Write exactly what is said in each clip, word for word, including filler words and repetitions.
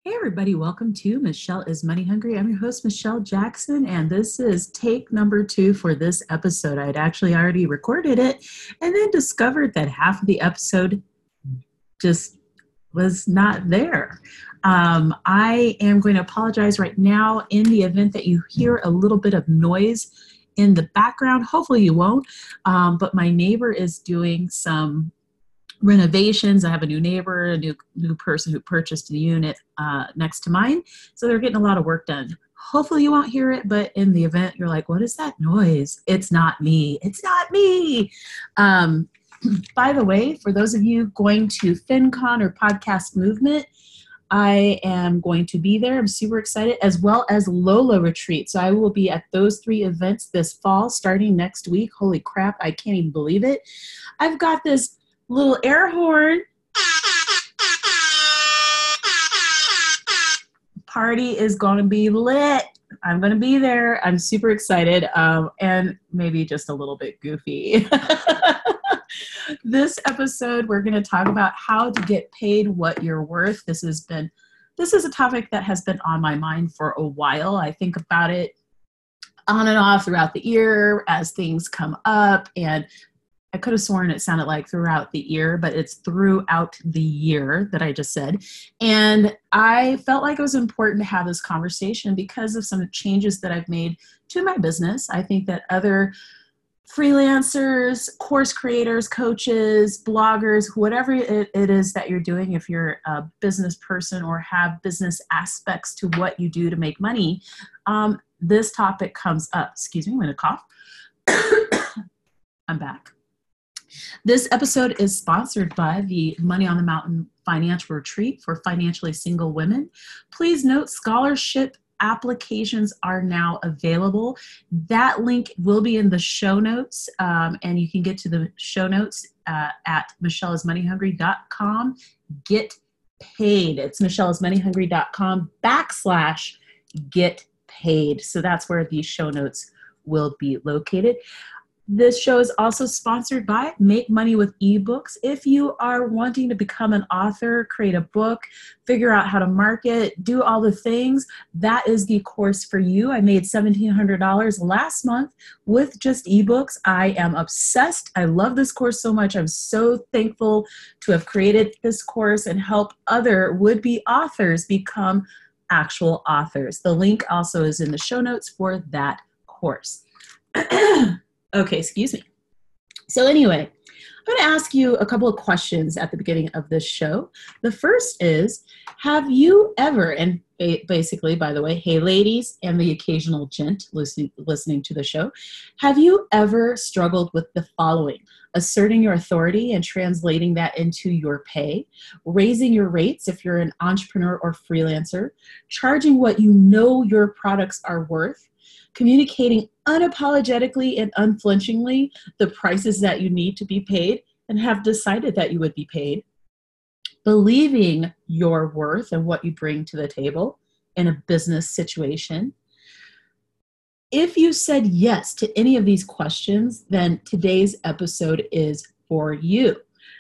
Hey everybody, welcome to Michelle is Money Hungry. I'm your host, Michelle Jackson, and this is take number two for this episode. I'd actually already recorded it and then discovered that half of the episode just was not there. Um, I am going to apologize right now in the event that you hear a little bit of noise in the background. Hopefully you won't, um, but my neighbor is doing some renovations. I have a new neighbor, a new new person who purchased a unit uh, next to mine. So they're getting a lot of work done. Hopefully you won't hear it, but in the event you're like, what is that noise? It's not me. It's not me. Um, by the way, for those of you going to FinCon or Podcast Movement, I am going to be there. I'm super excited, as well as Lola Retreat. So I will be at those three events this fall, starting next week. Holy crap, I can't even believe it. I've got this little air horn. Party is going to be lit. I'm going to be there. I'm super excited, um, and maybe just a little bit goofy. This episode, we're going to talk about how to get paid what you're worth. This has been, this is a topic that has been on my mind for a while. I think about it on and off throughout the year as things come up, and I could have sworn it sounded like throughout the year, but it's throughout the year that I just said. And I felt like it was important to have this conversation because of some changes that I've made to my business. I think that other freelancers, course creators, coaches, bloggers, whatever it, it is that you're doing, if you're a business person or have business aspects to what you do to make money, um, this topic comes up. Excuse me, I'm going to cough. I'm back. This episode is sponsored by the Money on the Mountain Financial Retreat for financially single women. Please note, scholarship applications are now available. That link will be in the show notes, um, and you can get to the show notes uh, at michelle is money hungry dot com. Get paid. It's michelle is money hungry dot com backslash get paid. So that's where the show notes will be located. This show is also sponsored by Make Money with eBooks. If you are wanting to become an author, create a book, figure out how to market, do all the things, that is the course for you. I made seventeen hundred dollars last month with just eBooks. I am obsessed. I love this course so much. I'm so thankful to have created this course and help other would-be authors become actual authors. The link also is in the show notes for that course. Okay, excuse me. So anyway, I'm going to ask you a couple of questions at the beginning of this show. The first is, have you ever, and basically, by the way, hey ladies and the occasional gent listening, listening to the show, have you ever struggled with the following? Asserting your authority and translating that into your pay, raising your rates if you're an entrepreneur or freelancer, charging what you know your products are worth, communicating unapologetically and unflinchingly the prices that you need to be paid and have decided that you would be paid, believing your worth and what you bring to the table in a business situation. If you said yes to any of these questions, then today's episode is for you.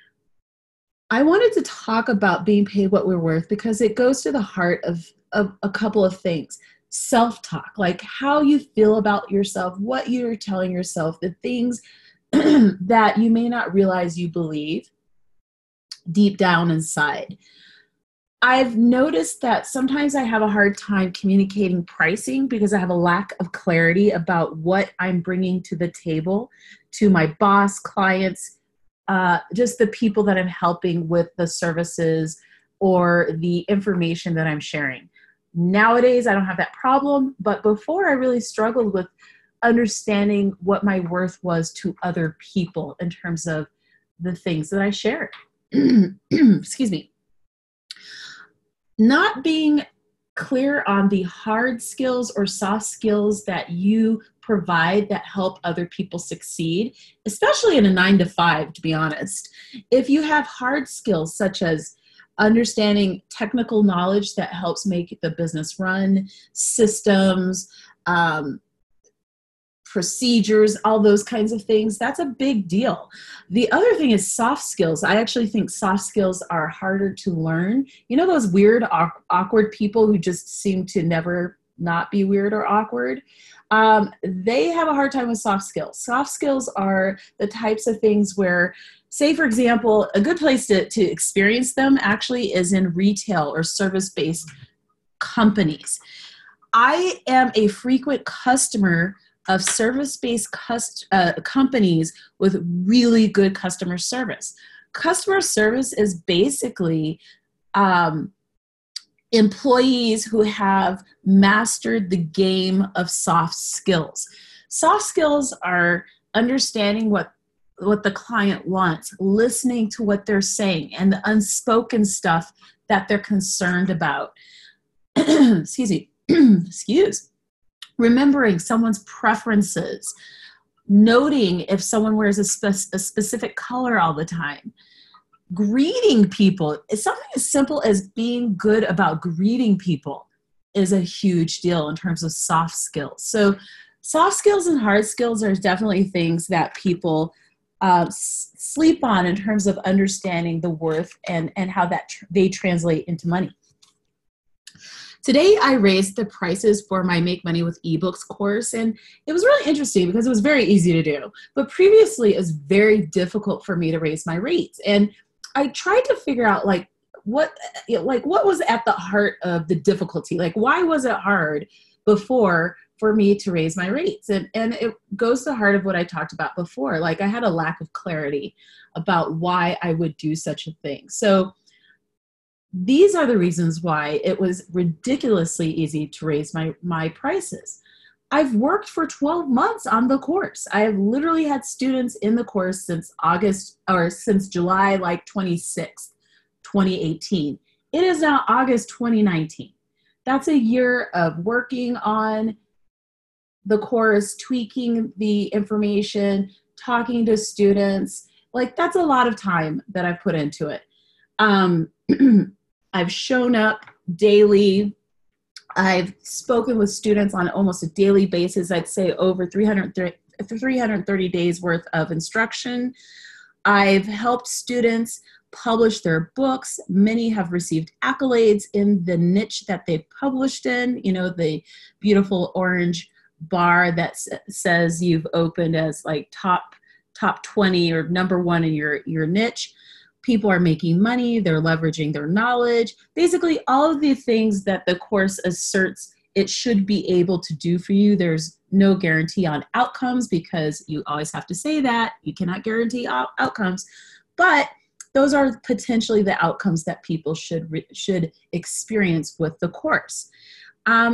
I wanted to talk about being paid what we're worth because it goes to the heart of, of a couple of things. Self-talk, like how you feel about yourself, what you're telling yourself, the things that you may not realize you believe deep down inside. I've noticed that sometimes I have a hard time communicating pricing because I have a lack of clarity about what I'm bringing to the table to my boss, clients, uh, just the people that I'm helping with the services or the information that I'm sharing. Nowadays, I don't have that problem, but before I really struggled with understanding what my worth was to other people in terms of the things that I shared. Excuse me. Not being clear on the hard skills or soft skills that you provide that help other people succeed, especially in a nine to five, to be honest. If you have hard skills such as understanding technical knowledge that helps make the business run, systems, um, procedures, all those kinds of things. That's a big deal. The other thing is soft skills. I actually think soft skills are harder to learn. You know, those weird, awkward people who just seem to never not be weird or awkward? Um, they have a hard time with soft skills. Soft skills are the types of things where, say, for example, a good place to, to experience them actually is in retail or service-based companies. I am a frequent customer of service-based cust- uh, companies with really good customer service. Customer service is basically um, employees who have mastered the game of soft skills. Soft skills are understanding what, what the client wants, listening to what they're saying, and the unspoken stuff that they're concerned about. Excuse me. Excuse. Remembering someone's preferences, noting if someone wears a, spe- a specific color all the time, greeting people. It's something as simple as being good about greeting people is a huge deal in terms of soft skills. So soft skills and hard skills are definitely things that people uh, s- sleep on in terms of understanding the worth and, and how that tr- they translate into money. Today, I raised the prices for my Make Money with eBooks course, and it was really interesting because it was very easy to do. But previously, it was very difficult for me to raise my rates. And I tried to figure out, like, what, like, what was at the heart of the difficulty? Like, why was it hard before for me to raise my rates? And, and it goes to the heart of what I talked about before. Like, I had a lack of clarity about why I would do such a thing. So these are the reasons why it was ridiculously easy to raise my, my prices. I've worked for twelve months on the course. I have literally had students in the course since August or since July, like twenty-sixth, twenty eighteen. It is now August twenty nineteen. That's a year of working on the course, tweaking the information, talking to students. Like, that's a lot of time that I've put into it. Um, I've shown up daily. I've spoken with students on almost a daily basis. I'd say over three hundred thirty days worth of instruction. I've helped students publish their books. Many have received accolades in the niche that they've published in. You know, the beautiful orange bar that s- says you've opened as like top top twenty or number one in your, your niche. People are making money, they're leveraging their knowledge. Basically, all of the things that the course asserts it should be able to do for you. There's no guarantee on outcomes because you always have to say that. You cannot guarantee out- outcomes. But those are potentially the outcomes that people should, re- should experience with the course. Um,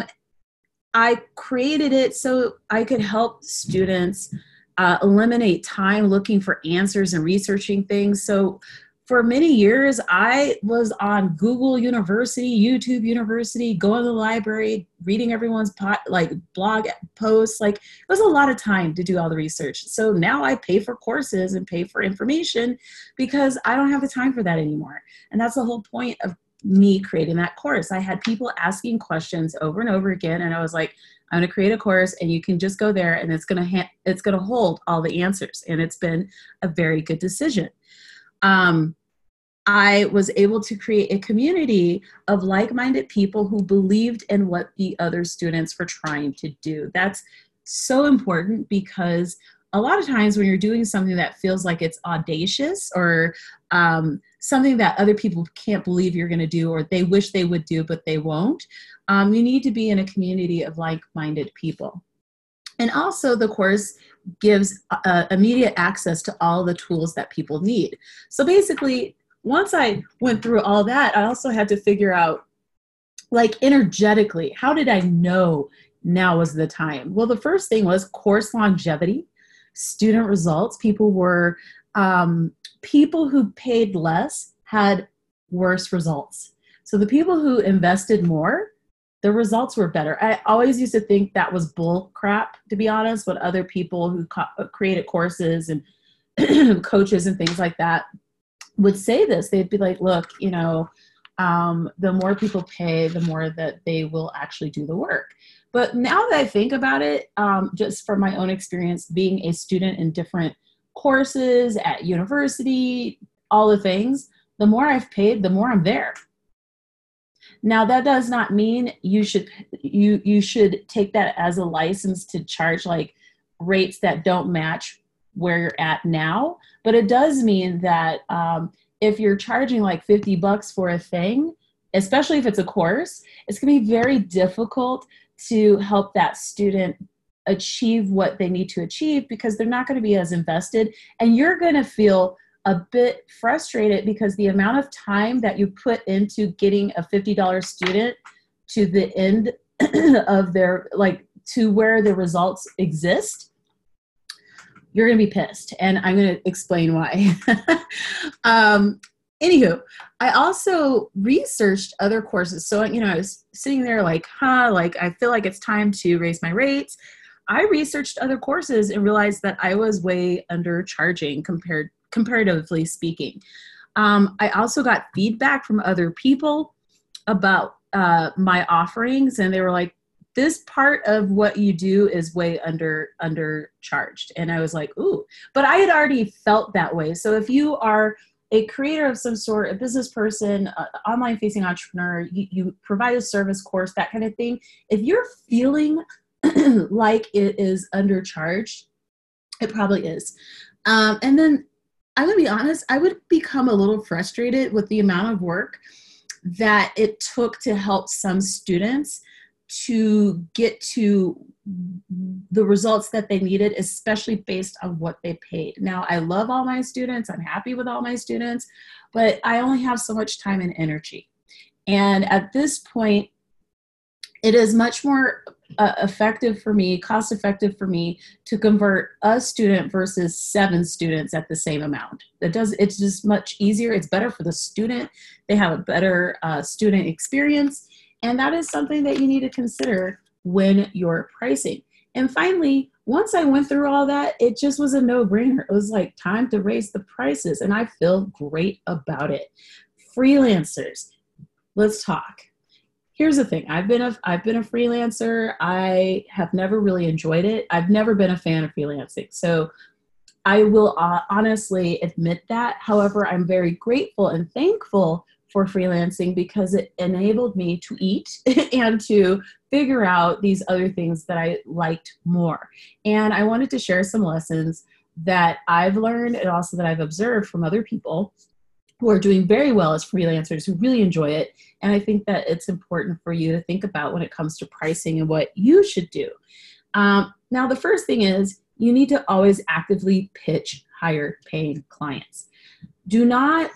I created it so I could help students uh, eliminate time looking for answers and researching things. So for many years, I was on Google University, YouTube University, going to the library, reading everyone's pot, like blog posts. Like, it was a lot of time to do all the research. So now I pay for courses and pay for information because I don't have the time for that anymore. And that's the whole point of me creating that course. I had people asking questions over and over again, and I was like, I'm going to create a course, and you can just go there, and it's going to ha- it's going to hold all the answers. And it's been a very good decision. Um, I was able to create a community of like-minded people who believed in what the other students were trying to do. That's so important because a lot of times when you're doing something that feels like it's audacious or um, something that other people can't believe you're going to do or they wish they would do but they won't, um, you need to be in a community of like-minded people. And also the course gives uh, immediate access to all the tools that people need. So basically, once I went through all that, I also had to figure out, like, energetically, how did I know now was the time? Well, the first thing was course longevity, student results. People were, um, people who paid less had worse results. So the people who invested more, the results were better. I always used to think that was bull crap, to be honest, what other people who co- created courses and coaches and things like that would say this. They'd be like, look, you know, um, the more people pay, the more that they will actually do the work. But now that I think about it, um, just from my own experience being a student in different courses at university, all the things, the more I've paid, the more I'm there. Now that does not mean you should you you should take that as a license to charge like rates that don't match where you're at now, but it does mean that um, if you're charging like fifty bucks for a thing, especially if it's a course, it's going to be very difficult to help that student achieve what they need to achieve because they're not going to be as invested, and you're going to feel a bit frustrated because the amount of time that you put into getting a fifty dollars student to the end of their, like to where the results exist, you're going to be pissed. And I'm going to explain why. um, anywho, I also researched other courses. So, you know, I was sitting there like, huh, like I feel like it's time to raise my rates. I researched other courses and realized that I was way undercharging compared comparatively speaking. Um, I also got feedback from other people about uh, my offerings, and they were like, this part of what you do is way under undercharged. And I was like, ooh, but I had already felt that way. So if you are a creator of some sort, a business person, uh, online facing entrepreneur, you, you provide a service course, that kind of thing. If you're feeling like it is undercharged, it probably is. Um, and then I'm gonna be honest, I would become a little frustrated with the amount of work that it took to help some students to get to the results that they needed, especially based on what they paid. Now, I love all my students. I'm happy with all my students, but I only have so much time and energy. And at this point, it is much more uh, effective for me, cost effective for me to convert a student versus seven students at the same amount. That does, it's just much easier. It's better for the student. They have a better uh, student experience. And that is something that you need to consider when you're pricing. And finally, once I went through all that, it just was a no-brainer. It was like time to raise the prices, and I feel great about it. Freelancers, let's talk. Here's the thing. I've been a I've been a freelancer. I have never really enjoyed it. I've never been a fan of freelancing. So I will uh, honestly admit that. However, I'm very grateful and thankful for freelancing because it enabled me to eat and to figure out these other things that I liked more. And I wanted to share some lessons that I've learned and also that I've observed from other people who are doing very well as freelancers, who really enjoy it. And I think that it's important for you to think about when it comes to pricing and what you should do. Um, now, the first thing is you need to always actively pitch higher paying clients. Do not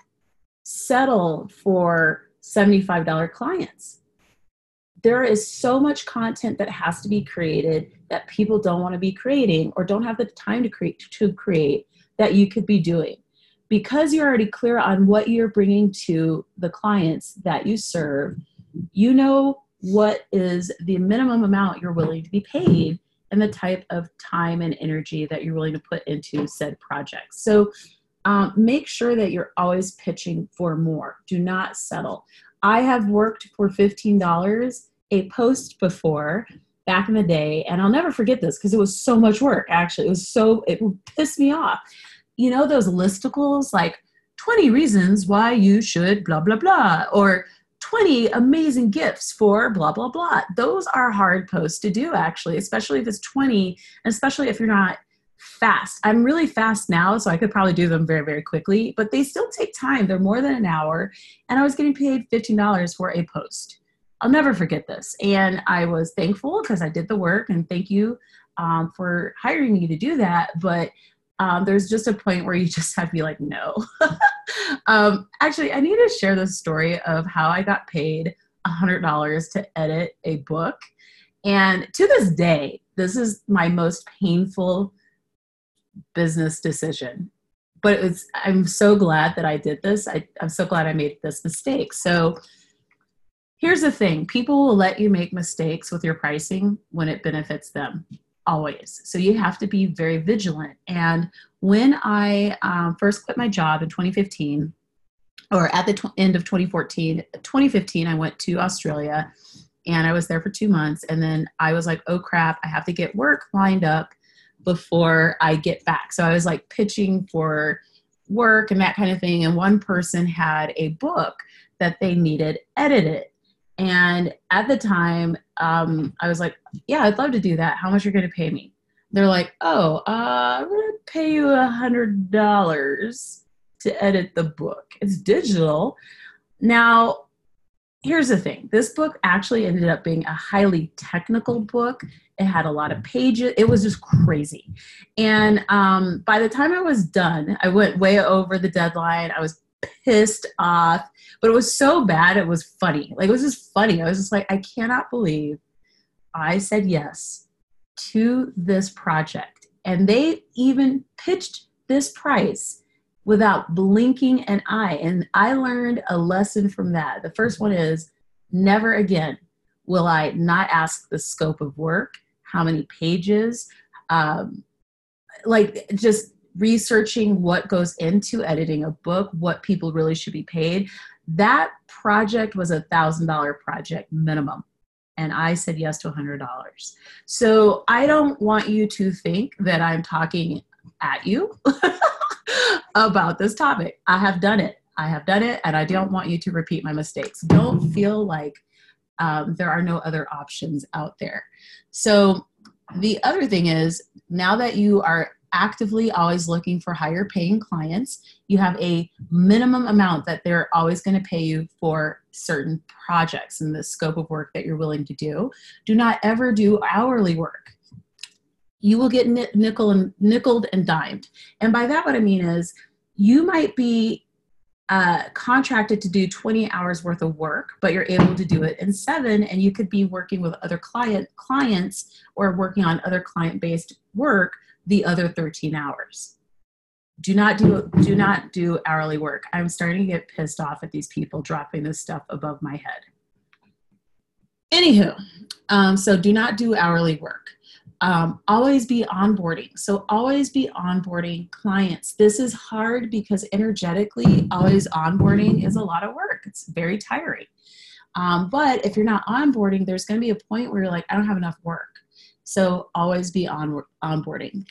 settle for seventy-five dollars clients. There is so much content that has to be created that people don't want to be creating or don't have the time to create, to create that you could be doing. Because you're already clear on what you're bringing to the clients that you serve, you know what is the minimum amount you're willing to be paid and the type of time and energy that you're willing to put into said projects. So um, make sure that you're always pitching for more. Do not settle. I have worked for fifteen dollars a post before back in the day, and I'll never forget this because it was so much work, actually. It was so, it pissed me off. You know, those listicles like twenty reasons why you should blah, blah, blah, or twenty amazing gifts for blah, blah, blah. Those are hard posts to do, actually, especially if it's twenty, and especially if you're not fast. I'm really fast now, so I could probably do them very, very quickly, but they still take time. They're more than an hour, and I was getting paid fifteen dollars for a post. I'll never forget this. And I was thankful because I did the work, and thank you um, for hiring me to do that. But Um, there's just a point where you just have to be like, no. um, actually, I need to share the story of how I got paid one hundred dollars to edit a book. And to this day, this is my most painful business decision. But it's, I'm so glad that I did this. I, I'm so glad I made this mistake. So here's the thing. People will let you make mistakes with your pricing when it benefits them. Always. So you have to be very vigilant. And when I um, first quit my job in twenty fifteen, or at the tw- end of twenty fourteen, twenty fifteen, I went to Australia and I was there for two months. And then I was like, oh crap, I have to get work lined up before I get back. So I was like pitching for work and that kind of thing. And one person had a book that they needed edited. And at the time, um, I was like, yeah, I'd love to do that. How much are you going to pay me? They're like, oh, uh, I'm going to pay you a hundred dollars to edit the book. It's digital. Now, here's the thing. This book actually ended up being a highly technical book. It had a lot of pages. It was just crazy. And um, by the time I was done, I went way over the deadline. I was pissed off, but it was so bad. It was funny. Like, it was just funny. I was just like, I cannot believe I said yes to this project. And they even pitched this price without blinking an eye. And I learned a lesson from that. The first one is, never again will I not ask the scope of work, how many pages, um, like just researching what goes into editing a book, what people really should be paid. That project was a thousand dollar project minimum. And I said yes to a hundred dollars. So I don't want you to think that I'm talking at you about this topic. I have done it. I have done it, and I don't want you to repeat my mistakes. Don't feel like um, there are no other options out there. So the other thing is, now that you are actively always looking for higher paying clients, you have a minimum amount that they're always going to pay you for certain projects and the scope of work that you're willing to do. Do not ever do hourly work. You will get nickel and nickeled and dimed. And by that, what I mean is, you might be uh, contracted to do twenty hours worth of work, but you're able to do it in seven, and you could be working with other client clients or working on other client-based work the other thirteen hours. Do not do, do not do hourly work. I'm starting to get pissed off at these people dropping this stuff above my head. Anywho, um, so do not do hourly work. Um, always be onboarding. So always be onboarding clients. This is hard because energetically, always onboarding is a lot of work. It's very tiring. Um, but if you're not onboarding, there's going to be a point where you're like, I don't have enough work. So always be on onboarding.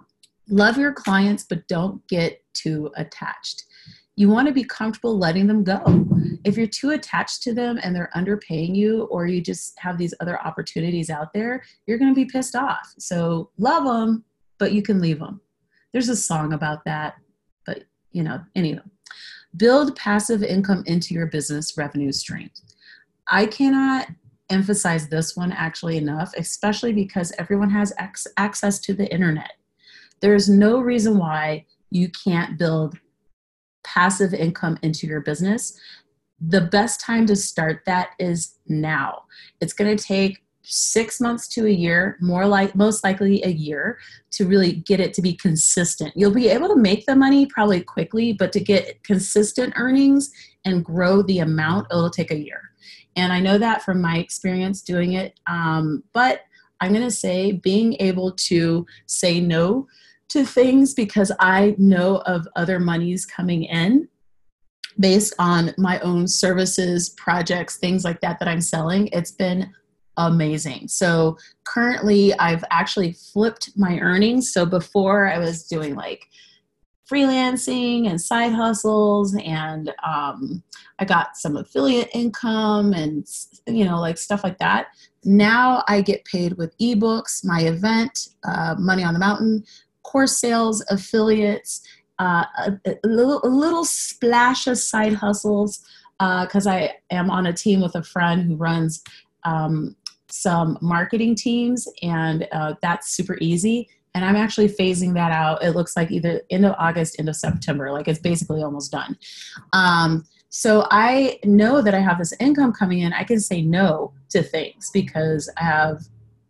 Love your clients, but don't get too attached. You want to be comfortable letting them go. If you're too attached to them and they're underpaying you, or you just have these other opportunities out there, you're going to be pissed off. So love them, but you can leave them. There's a song about that, but you know, anyway. Build passive income into your business revenue stream. I cannot emphasize this one actually enough, especially because everyone has ac- access to the internet. There's no reason why you can't build passive income into your business. The best time to start that is now. It's going to take six months to a year, more like most likely a year, to really get it to be consistent. You'll be able to make the money probably quickly, but to get consistent earnings and grow the amount, it'll take a year. And I know that from my experience doing it. Um, but I'm going to say being able to say no to things because I know of other monies coming in based on my own services, projects, things like that that I'm selling. It's been amazing. So currently I've actually flipped my earnings. So before I was doing like freelancing and side hustles, and um, I got some affiliate income and, you know, like stuff like that. Now I get paid with eBooks, my event, uh, Money on the Mountain, course sales, affiliates, uh, a, a, little, a little splash of side hustles because uh, I am on a team with a friend who runs um, some marketing teams, and uh, that's super easy. And I'm actually phasing that out. It looks like either end of August, end of September. Like it's basically almost done. Um, so I know that I have this income coming in. I can say no to things because I have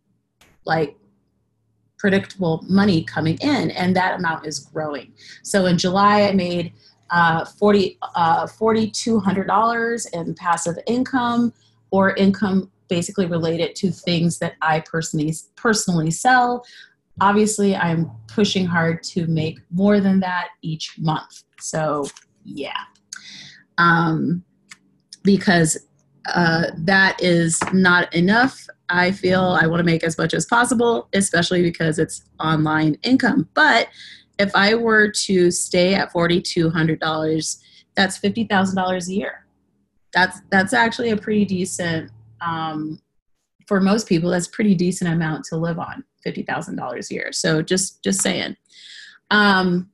like predictable money coming in, and that amount is growing. So in July, I made uh, forty, uh, four thousand two hundred dollars in passive income, or income basically related to things that I personally personally sell. Obviously, I'm pushing hard to make more than that each month. So yeah. um, because uh, that is not enough. I feel I want to make as much as possible, especially because it's online income. But if I were to stay at four thousand two hundred dollars, that's fifty thousand dollars a year. That's that's actually a pretty decent, um, for most people, that's a pretty decent amount to live on, fifty thousand dollars a year. So just, just saying. Um,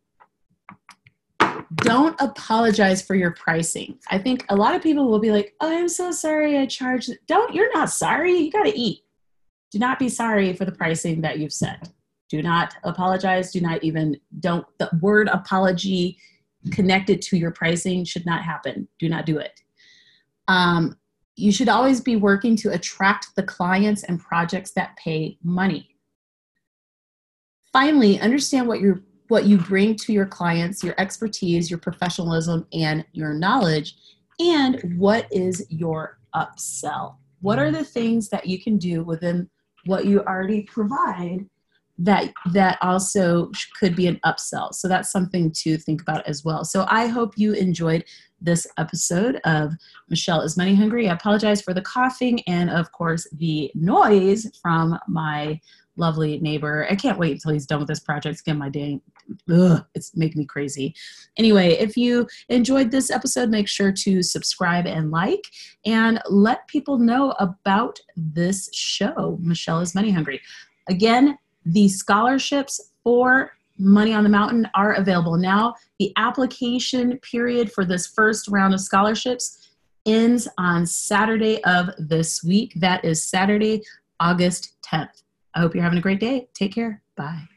don't apologize for your pricing. I think a lot of people will be like, oh, I'm so sorry I charged. Don't, you're not sorry. You got to eat. Do not be sorry for the pricing that you've set. Do not apologize. Do not even, don't, the word apology connected to your pricing should not happen. Do not do it. Um, you should always be working to attract the clients and projects that pay money. Finally, understand what you're what you bring to your clients, your expertise, your professionalism, and your knowledge, and what is your upsell. What are the things that you can do within what you already provide that that also could be an upsell? So that's something to think about as well. So I hope you enjoyed this episode of Michelle is Money Hungry. I apologize for the coughing and, of course, the noise from my lovely neighbor. I can't wait until he's done with this project. Again, my day, ugh, it's making me crazy. Anyway, if you enjoyed this episode, make sure to subscribe and like, and let people know about this show, Michelle is Money Hungry. Again, the scholarships for Money on the Mountain are available now. The application period for this first round of scholarships ends on Saturday of this week. That is Saturday, August tenth. I hope you're having a great day. Take care. Bye.